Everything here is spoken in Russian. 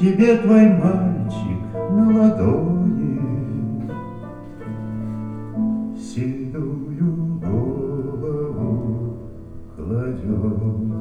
тебе твой мальчик на ладони седую голову кладет.